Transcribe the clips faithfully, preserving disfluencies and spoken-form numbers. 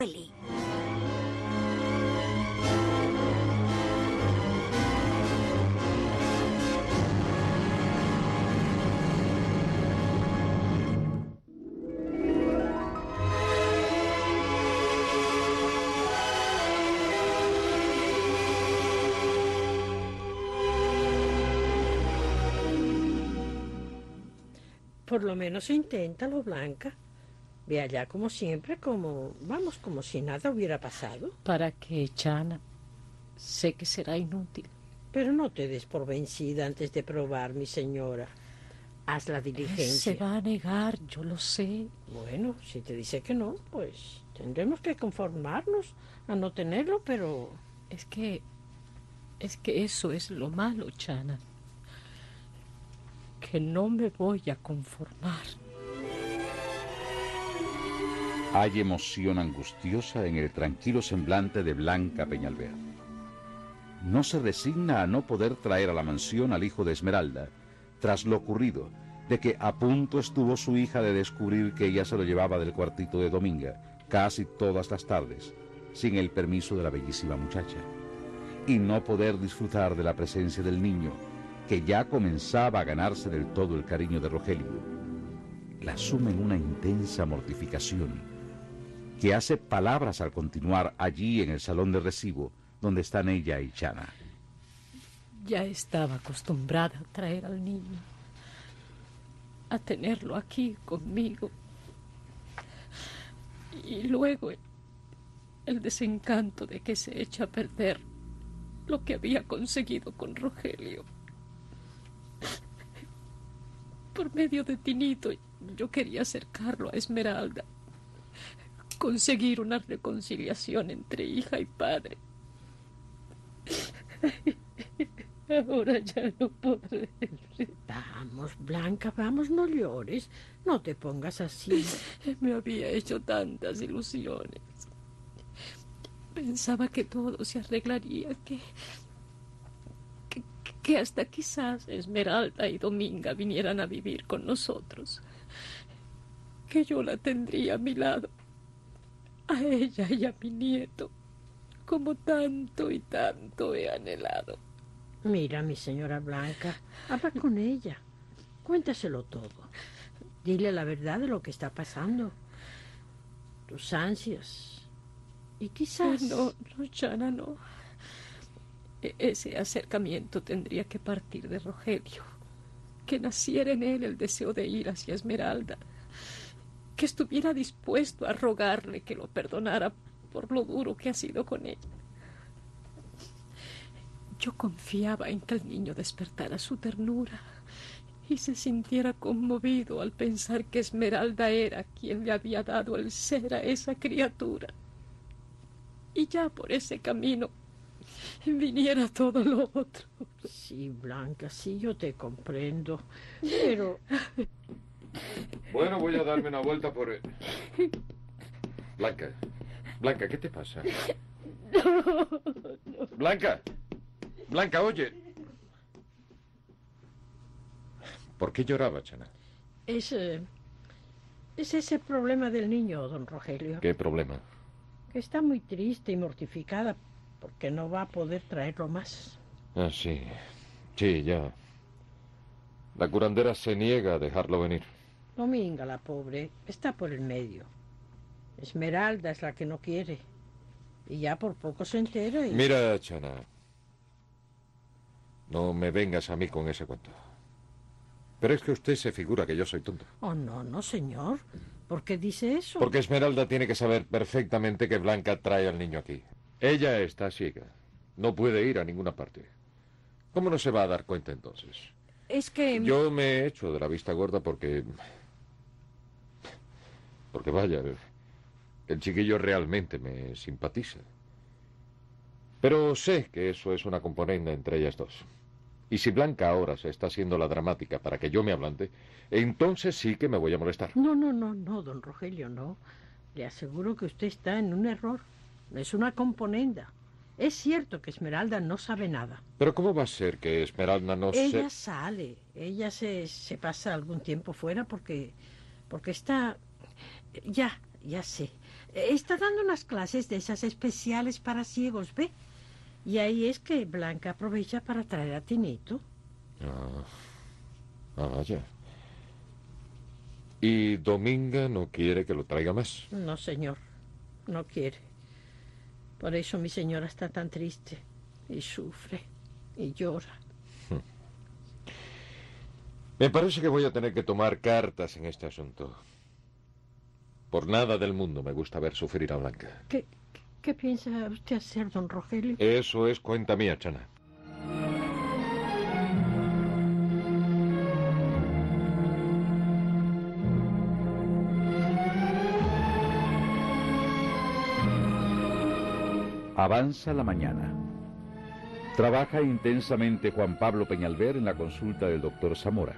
Eli. Por lo menos inténtalo, Blanca. Ve allá como siempre, como, vamos, como si nada hubiera pasado. ¿Para qué, Chana? Sé que será inútil. Pero no te des por vencida antes de probar, mi señora. Haz la diligencia. Se va a negar, yo lo sé. Bueno, si te dice que no, pues tendremos que conformarnos a no tenerlo, pero... Es que... Es que eso es lo malo, Chana. Que no me voy a conformar. Hay emoción angustiosa en el tranquilo semblante de Blanca Peñalver. No se resigna a no poder traer a la mansión al hijo de Esmeralda, tras lo ocurrido, de que a punto estuvo su hija de descubrir que ella se lo llevaba del cuartito de Dominga, casi todas las tardes, sin el permiso de la bellísima muchacha, y no poder disfrutar de la presencia del niño, que ya comenzaba a ganarse del todo el cariño de Rogelio. La suma en una intensa mortificación, que hace palabras al continuar allí en el salón de recibo, donde están ella y Chana. Ya estaba acostumbrada a traer al niño, a tenerlo aquí conmigo. Y luego el, el desencanto de que se echa a perder lo que había conseguido con Rogelio. Por medio de Tinito, yo quería acercarlo a Esmeralda, conseguir una reconciliación entre hija y padre. Ahora ya no podré. Vamos, Blanca, vamos, no llores. No te pongas así. Me había hecho tantas ilusiones. Pensaba que todo se arreglaría, que, que, que hasta quizás Esmeralda y Dominga vinieran a vivir con nosotros. Que yo la tendría a mi lado, a ella y a mi nieto, como tanto y tanto he anhelado. Mira, mi señora Blanca, habla con ella. Cuéntaselo todo. Dile la verdad de lo que está pasando. Tus ansias. Y quizás... No, no, Chana, no. E- ese acercamiento tendría que partir de Rogelio. Que naciera en él el deseo de ir hacia Esmeralda. Que estuviera dispuesto a rogarle que lo perdonara por lo duro que ha sido con ella. Yo confiaba en que el niño despertara su ternura y se sintiera conmovido al pensar que Esmeralda era quien le había dado el ser a esa criatura. Y ya por ese camino viniera todo lo otro. Sí, Blanca, sí, yo te comprendo, pero... Bueno, voy a darme una vuelta por... Blanca, Blanca, ¿qué te pasa? No, no. Blanca, Blanca, oye. ¿Por qué lloraba, Chana? Es, eh, es ese problema del niño, don Rogelio. ¿Qué problema? Que está muy triste y mortificada porque no va a poder traerlo más. Ah, sí. Sí, ya. La curandera se niega a dejarlo venir. Dominga, la pobre, está por el medio. Esmeralda es la que no quiere. Y ya por poco se entera y... Mira, Chana. No me vengas a mí con ese cuento. Pero es que usted se figura que yo soy tonto. Oh, no, no, señor. ¿Por qué dice eso? Porque Esmeralda tiene que saber perfectamente que Blanca trae al niño aquí. Ella está ciega. No puede ir a ninguna parte. ¿Cómo no se va a dar cuenta entonces? Es que... Yo me he hecho de la vista gorda porque... Porque vaya, el chiquillo realmente me simpatiza. Pero sé que eso es una componenda entre ellas dos. Y si Blanca ahora se está haciendo la dramática para que yo me ablande, entonces sí que me voy a molestar. No, no, no, no, don Rogelio, no. Le aseguro que usted está en un error. Es una componenda. Es cierto que Esmeralda no sabe nada. Pero ¿cómo va a ser que Esmeralda no se... Ella sale. Ella se, se pasa algún tiempo fuera porque... Porque está... Ya, ya sé. Está dando unas clases de esas especiales para ciegos, ¿ve? Y ahí es que Blanca aprovecha para traer a Tinito. Ah, ah, vaya. ¿Y Dominga no quiere que lo traiga más? No, señor, no quiere. Por eso mi señora está tan triste y sufre y llora. Me parece que voy a tener que tomar cartas en este asunto. Por nada del mundo me gusta ver sufrir a Blanca. ¿Qué, qué piensa usted hacer, don Rogelio? Eso es cuenta mía, Chana. Avanza la mañana. Trabaja intensamente Juan Pablo Peñalver en la consulta del doctor Zamora.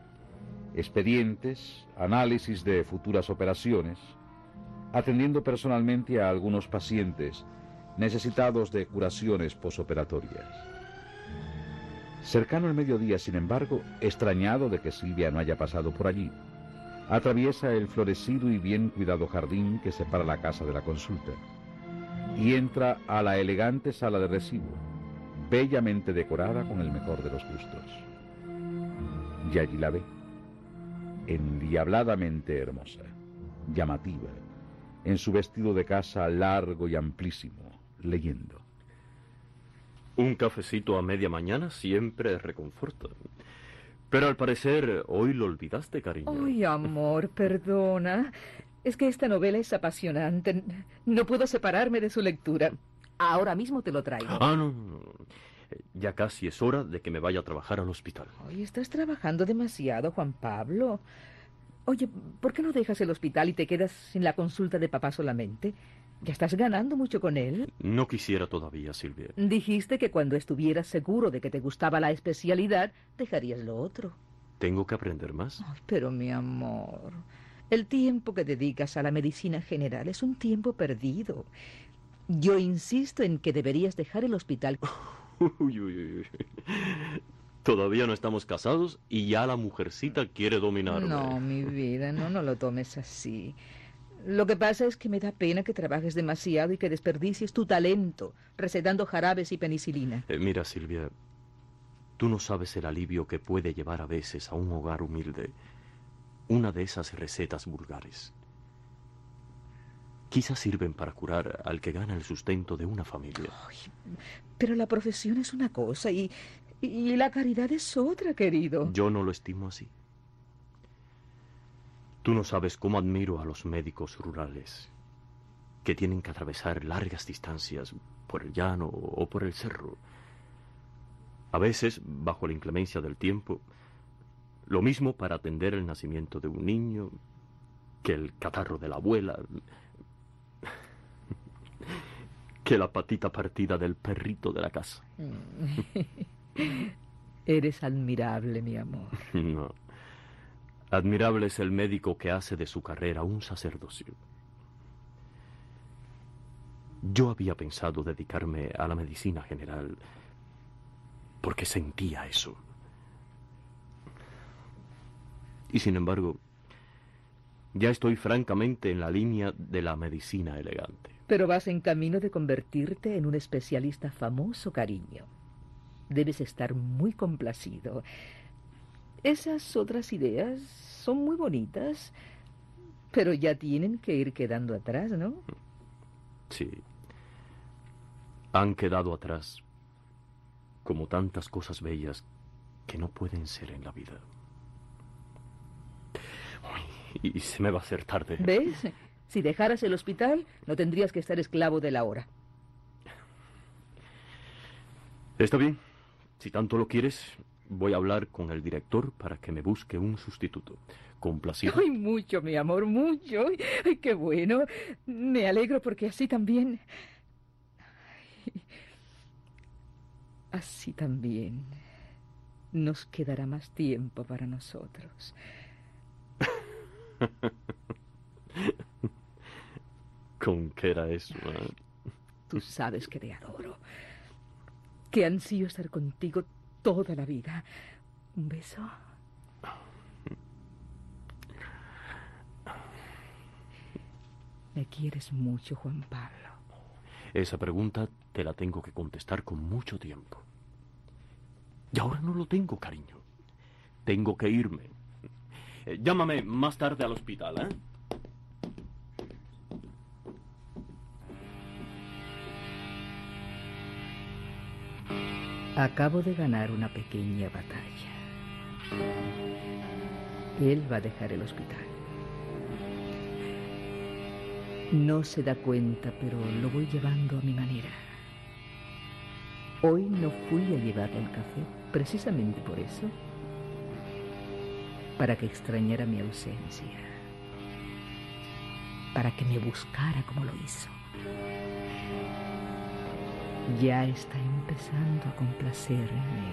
Expedientes, análisis de futuras operaciones, atendiendo personalmente a algunos pacientes necesitados de curaciones posoperatorias. Cercano al mediodía, sin embargo, extrañado de que Silvia no haya pasado por allí, atraviesa el florecido y bien cuidado jardín que separa la casa de la consulta y entra a la elegante sala de recibo, bellamente decorada con el mejor de los gustos. Y allí la ve, endiabladamente hermosa, llamativa, en su vestido de casa largo y amplísimo, leyendo. Un cafecito a media mañana siempre reconforta. Pero al parecer hoy lo olvidaste, cariño. Ay, amor, perdona. Es que esta novela es apasionante. No puedo separarme de su lectura. Ahora mismo te lo traigo. Ah, no, no, no. Ya casi es hora de que me vaya a trabajar al hospital. Ay, estás trabajando demasiado, Juan Pablo. Oye, ¿por qué no dejas el hospital y te quedas en la consulta de papá solamente? Ya estás ganando mucho con él. No quisiera todavía, Silvia. Dijiste que cuando estuvieras seguro de que te gustaba la especialidad, dejarías lo otro. ¿Tengo que aprender más? Ay, pero mi amor, el tiempo que dedicas a la medicina general es un tiempo perdido. Yo insisto en que deberías dejar el hospital. Uy, uy, uy. Todavía no estamos casados y ya la mujercita quiere dominarme. No, mi vida, no, no lo tomes así. Lo que pasa es que me da pena que trabajes demasiado y que desperdicies tu talento recetando jarabes y penicilina. Eh, mira, Silvia, tú no sabes el alivio que puede llevar a veces a un hogar humilde una de esas recetas vulgares. Quizás sirven para curar al que gana el sustento de una familia. Ay, pero la profesión es una cosa y, y la caridad es otra, querido. Yo no lo estimo así. Tú no sabes cómo admiro a los médicos rurales que tienen que atravesar largas distancias por el llano o por el cerro. A veces, bajo la inclemencia del tiempo, lo mismo para atender el nacimiento de un niño que el catarro de la abuela, que la patita partida del perrito de la casa. Eres admirable, mi amor. No. Admirable es el médico que hace de su carrera un sacerdocio. Yo había pensado dedicarme a la medicina general porque sentía eso. Y sin embargo, ya estoy francamente en la línea de la medicina elegante. Pero vas en camino de convertirte en un especialista famoso, cariño. Debes estar muy complacido. Esas otras ideas son muy bonitas, pero ya tienen que ir quedando atrás, ¿no? Sí. Han quedado atrás, como tantas cosas bellas que no pueden ser en la vida. Uy, y se me va a hacer tarde. ¿Ves? Si dejaras el hospital, no tendrías que estar esclavo de la hora. Está bien. Si tanto lo quieres, voy a hablar con el director para que me busque un sustituto. ¿Complacido? Ay, mucho, mi amor, mucho. Ay, qué bueno. Me alegro porque así también... Ay, así también nos quedará más tiempo para nosotros. ¿Con qué era eso? ¿Eh? Tú sabes que te adoro. Que ansío estar contigo toda la vida. ¿Un beso? Me quieres mucho, Juan Pablo. Esa pregunta te la tengo que contestar con mucho tiempo. Y ahora no lo tengo, cariño. Tengo que irme. Eh, llámame más tarde al hospital, ¿eh? Acabo de ganar una pequeña batalla. Él va a dejar el hospital. No se da cuenta, pero lo voy llevando a mi manera. Hoy no fui a llevarle el café, precisamente por eso, para que extrañara mi ausencia, para que me buscara como lo hizo. Ya está empezando a complacerme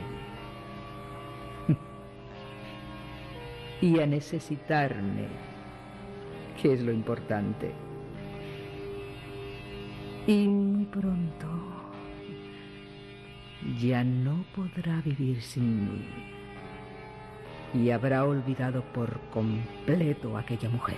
y a necesitarme, que es lo importante. Y muy pronto ya no podrá vivir sin mí y habrá olvidado por completo a aquella mujer.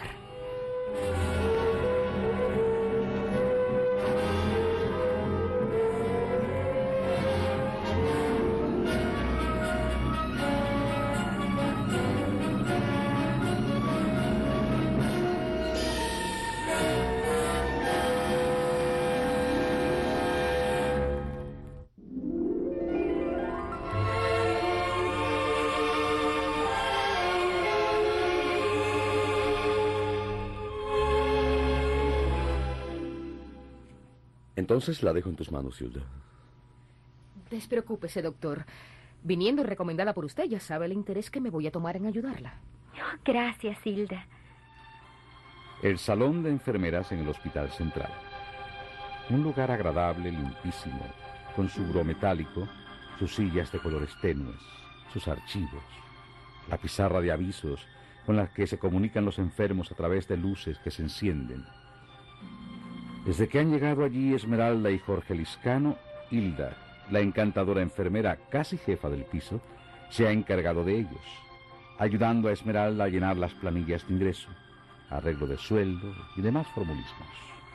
Entonces la dejo en tus manos, Hilda. Despreocúpese, doctor. Viniendo recomendada por usted, ya sabe el interés que me voy a tomar en ayudarla. Oh, gracias, Hilda. El salón de enfermeras en el Hospital Central. Un lugar agradable, limpísimo, con su buró metálico, sus sillas de colores tenues, sus archivos, la pizarra de avisos con la que se comunican los enfermos a través de luces que se encienden. Desde que han llegado allí Esmeralda y Jorge Liscano, Hilda, la encantadora enfermera casi jefa del piso, se ha encargado de ellos, ayudando a Esmeralda a llenar las planillas de ingreso, arreglo de sueldo y demás formulismos.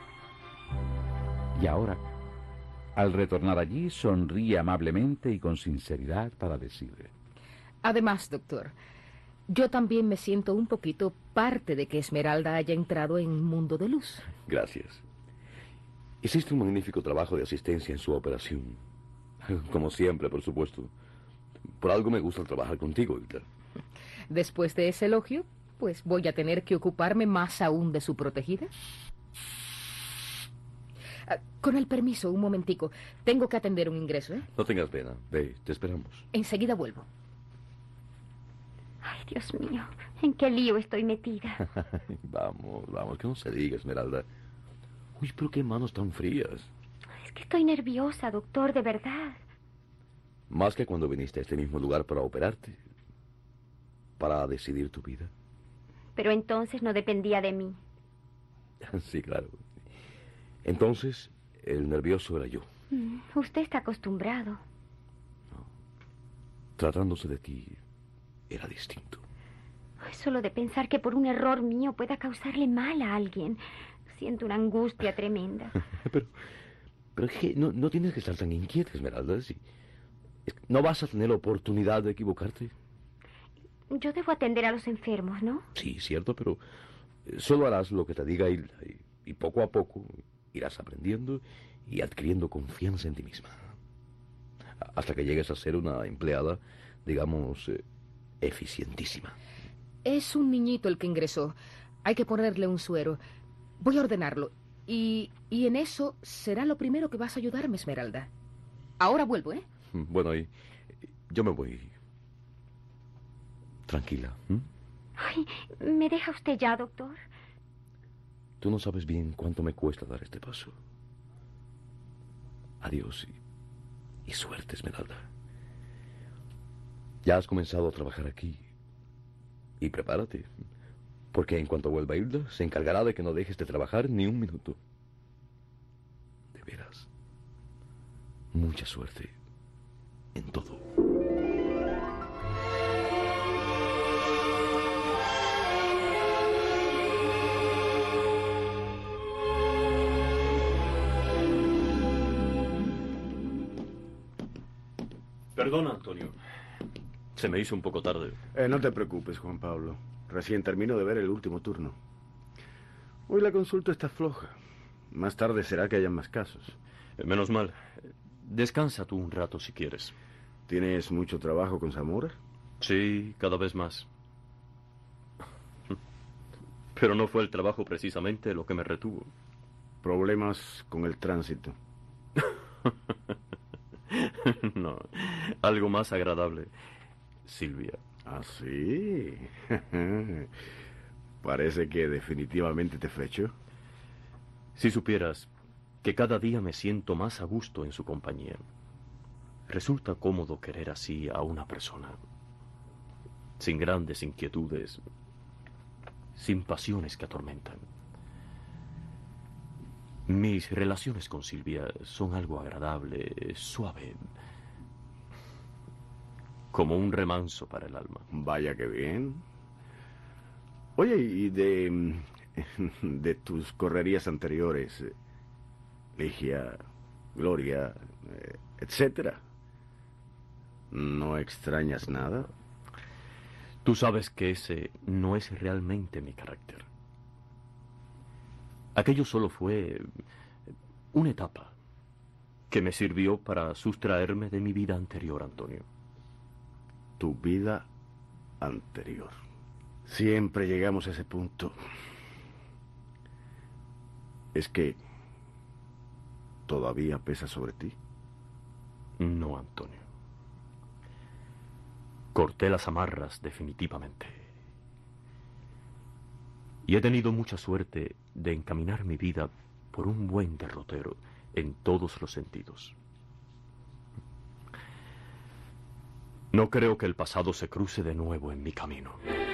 Y ahora, al retornar allí, sonríe amablemente y con sinceridad para decirle: Además, doctor, yo también me siento un poquito parte de que Esmeralda haya entrado en un mundo de luz. Gracias. Hiciste un magnífico trabajo de asistencia en su operación. Como siempre, por supuesto. Por algo me gusta trabajar contigo, Hilda. Después de ese elogio, pues voy a tener que ocuparme más aún de su protegida. Ah, con el permiso, un momentico. Tengo que atender un ingreso, ¿eh? No tengas pena. Ve, te esperamos. Enseguida vuelvo. Ay, Dios mío, ¿en qué lío estoy metida? Vamos, vamos, que no se diga, Esmeralda. Uy, pero qué manos tan frías. Es que estoy nerviosa, doctor, de verdad. Más que cuando viniste a este mismo lugar para operarte. Para decidir tu vida. Pero entonces no dependía de mí. Sí, claro. Entonces, el nervioso era yo. Mm, usted está acostumbrado. No. Tratándose de ti, era distinto. Solo de pensar que por un error mío pueda causarle mal a alguien, siento una angustia tremenda. pero, pero es que no, no tienes que estar tan inquieta, Esmeralda. Si, es, no vas a tener la oportunidad de equivocarte. Yo debo atender a los enfermos, ¿no? Sí, cierto, pero solo harás lo que te diga Hilda. Y, y poco a poco irás aprendiendo y adquiriendo confianza en ti misma. Hasta que llegues a ser una empleada, digamos, eh, eficientísima. Es un niñito el que ingresó. Hay que ponerle un suero. Voy a ordenarlo. Y, y en eso será lo primero que vas a ayudarme, Esmeralda. Ahora vuelvo, ¿eh? Bueno, y yo me voy. Tranquila. ¿Mm? Ay, ¿me deja usted ya, doctor? Tú no sabes bien cuánto me cuesta dar este paso. Adiós y, y suerte, Esmeralda. Ya has comenzado a trabajar aquí. Y prepárate, porque en cuanto vuelva Hilda, se encargará de que no dejes de trabajar ni un minuto. De veras. Mucha suerte en todo. Perdona, Antonio. Se me hizo un poco tarde. Eh, no te preocupes, Juan Pablo. Recién termino de ver el último turno. Hoy la consulta está floja. Más tarde será que haya más casos. Eh, menos mal. Descansa tú un rato si quieres. ¿Tienes mucho trabajo con Zamora? Sí, cada vez más. Pero no fue el trabajo precisamente lo que me retuvo. Problemas con el tránsito. No, algo más agradable. Silvia. ¿Ah, sí? Parece que definitivamente te flechó. Si supieras que cada día me siento más a gusto en su compañía. Resulta cómodo querer así a una persona. Sin grandes inquietudes. Sin pasiones que atormentan. Mis relaciones con Silvia son algo agradable, suave. Como un remanso para el alma. Vaya que bien. Oye, y de, de tus correrías anteriores, Ligia, Gloria, etcétera, ¿no extrañas nada? Tú sabes que ese no es realmente mi carácter. Aquello solo fue una etapa que me sirvió para sustraerme de mi vida anterior, Antonio. Tu vida anterior. Siempre llegamos a ese punto. ¿Es que todavía pesa sobre ti? No, Antonio. Corté las amarras definitivamente. Y he tenido mucha suerte de encaminar mi vida por un buen derrotero en todos los sentidos. No creo que el pasado se cruce de nuevo en mi camino.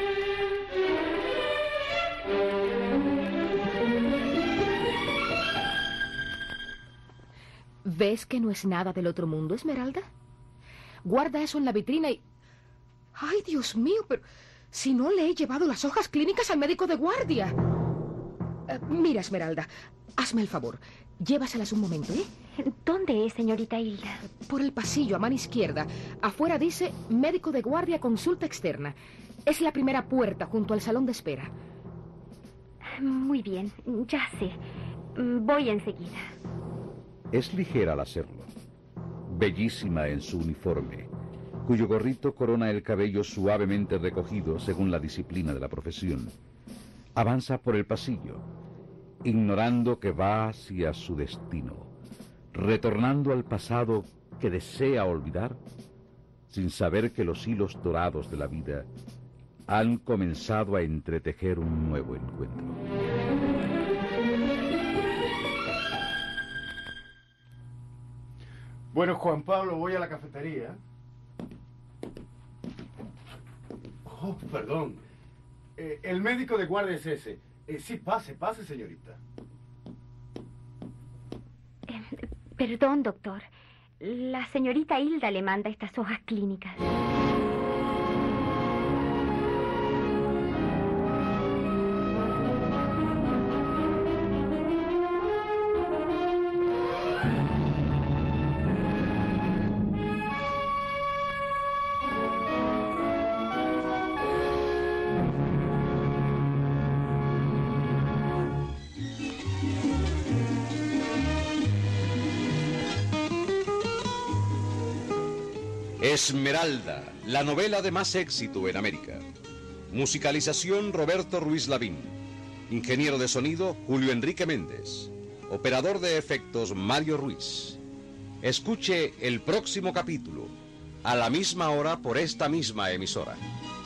¿Ves que no es nada del otro mundo, Esmeralda? Guarda eso en la vitrina y... ¡Ay, Dios mío! Pero si no le he llevado las hojas clínicas al médico de guardia. Uh, mira, Esmeralda, hazme el favor. Llévaselas un momento, ¿eh? ¿Dónde es, señorita Hilda? Por el pasillo, a mano izquierda. Afuera dice médico de guardia, consulta externa. Es la primera puerta junto al salón de espera. Muy bien, ya sé. Voy enseguida. Es ligera al hacerlo. Bellísima en su uniforme, cuyo gorrito corona el cabello suavemente recogido según la disciplina de la profesión. Avanza por el pasillo, ignorando que va hacia su destino, retornando al pasado que desea olvidar, sin saber que los hilos dorados de la vida han comenzado a entretejer un nuevo encuentro. Bueno, Juan Pablo, voy a la cafetería. Oh, perdón. Eh, el médico de guardia es ese. Eh, sí, pase, pase, señorita. Eh, perdón, doctor. La señorita Hilda le manda estas hojas clínicas. Esmeralda, la novela de más éxito en América. Musicalización Roberto Ruiz Lavín. Ingeniero de sonido Julio Enrique Méndez. Operador de efectos Mario Ruiz. Escuche el próximo capítulo a la misma hora por esta misma emisora.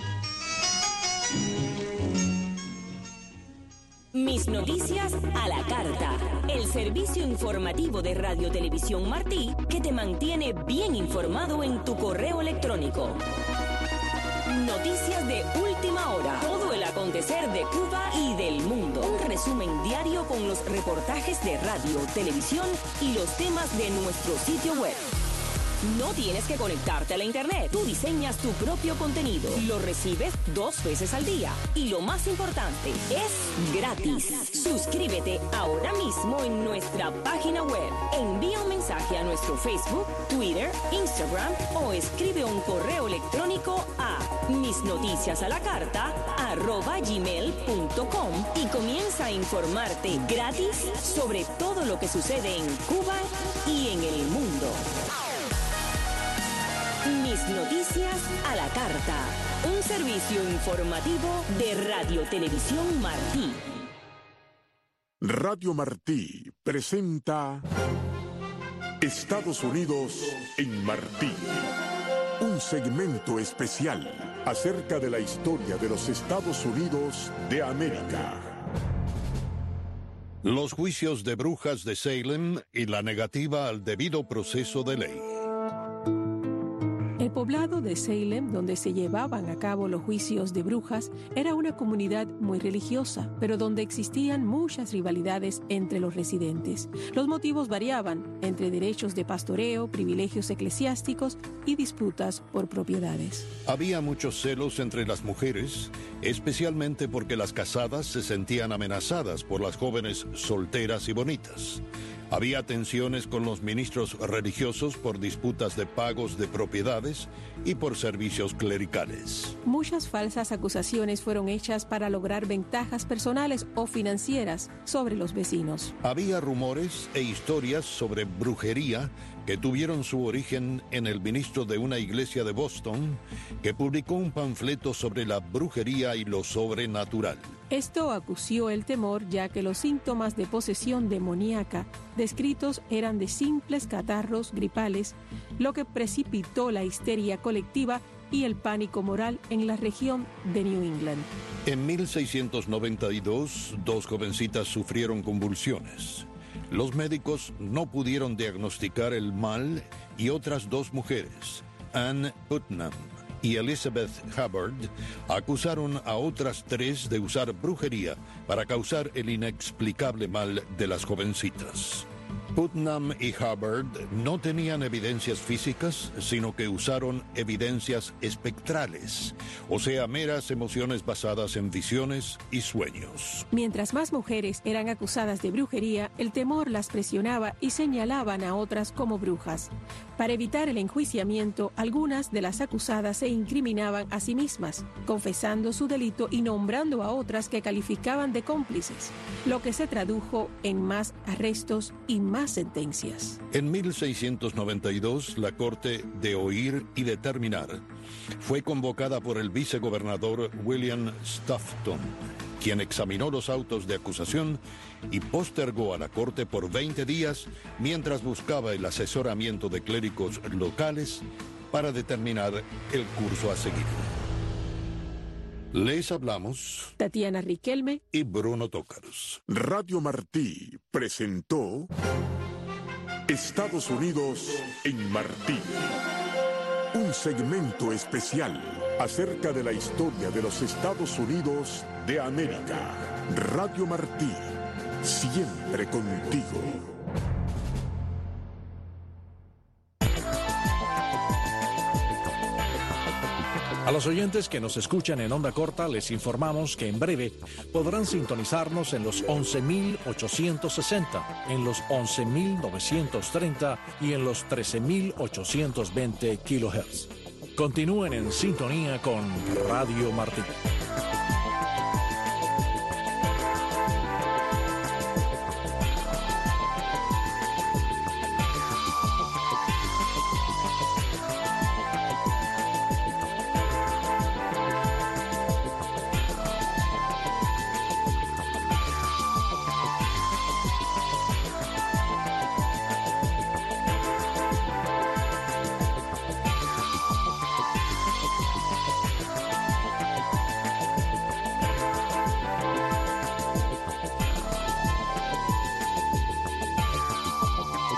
Mis noticias a la carta. El servicio informativo de Radio Televisión Martí que te mantiene bien informado en tu correo electrónico. Noticias de última hora. Todo el acontecer de Cuba y del mundo. Un resumen diario con los reportajes de radio, televisión y los temas de nuestro sitio web. No tienes que conectarte a la internet. Tú diseñas tu propio contenido. Lo recibes dos veces al día. Y lo más importante, es gratis. Suscríbete ahora mismo en nuestra página web. Envía un mensaje mensaje a nuestro Facebook, Twitter, Instagram o escribe un correo electrónico a misnoticiasalacarta arroba gmail punto com y comienza a informarte gratis sobre todo lo que sucede en Cuba y en el mundo. Mis Noticias a la Carta, un servicio informativo de Radio Televisión Martí. Radio Martí presenta Estados Unidos en Martí, un segmento especial acerca de la historia de los Estados Unidos de América. Los juicios de brujas de Salem y la negativa al debido proceso de ley. El poblado de Salem, donde se llevaban a cabo los juicios de brujas, era una comunidad muy religiosa, pero donde existían muchas rivalidades entre los residentes. Los motivos variaban entre derechos de pastoreo, privilegios eclesiásticos y disputas por propiedades. Había muchos celos entre las mujeres, especialmente porque las casadas se sentían amenazadas por las jóvenes solteras y bonitas. Había tensiones con los ministros religiosos por disputas de pagos de propiedades y por servicios clericales. Muchas falsas acusaciones fueron hechas para lograr ventajas personales o financieras sobre los vecinos. Había rumores e historias sobre brujería que tuvieron su origen en el ministro de una iglesia de Boston, que publicó un panfleto sobre la brujería y lo sobrenatural. Esto acució el temor, ya que los síntomas de posesión demoníaca descritos eran de simples catarros gripales, lo que precipitó la histeria colectiva y el pánico moral en la región de New England. En mil seiscientos noventa y dos, dos jovencitas sufrieron convulsiones. Los médicos no pudieron diagnosticar el mal y otras dos mujeres, Anne Putnam y Elizabeth Hubbard, acusaron a otras tres de usar brujería para causar el inexplicable mal de las jovencitas. Putnam y Hubbard no tenían evidencias físicas, sino que usaron evidencias espectrales, o sea, meras emociones basadas en visiones y sueños. Mientras más mujeres eran acusadas de brujería, el temor las presionaba y señalaban a otras como brujas. Para evitar el enjuiciamiento, algunas de las acusadas se incriminaban a sí mismas, confesando su delito y nombrando a otras que calificaban de cómplices, lo que se tradujo en más arrestos y más sentencias. En mil seiscientos noventa y dos, la Corte de Oír y Determinar fue convocada por el vicegobernador William Stoughton, quien examinó los autos de acusación y postergó a la Corte por veinte días mientras buscaba el asesoramiento de clérigos locales para determinar el curso a seguir. Les hablamos Tatiana Riquelme y Bruno Tócaros. Radio Martí presentó Estados Unidos en Martí, un segmento especial acerca de la historia de los Estados Unidos de América. Radio Martí, siempre contigo. A los oyentes que nos escuchan en onda corta les informamos que en breve podrán sintonizarnos en los once mil ochocientos sesenta, en los once mil novecientos treinta y en los trece mil ochocientos veinte kilohertz. Continúen en sintonía con Radio Martí.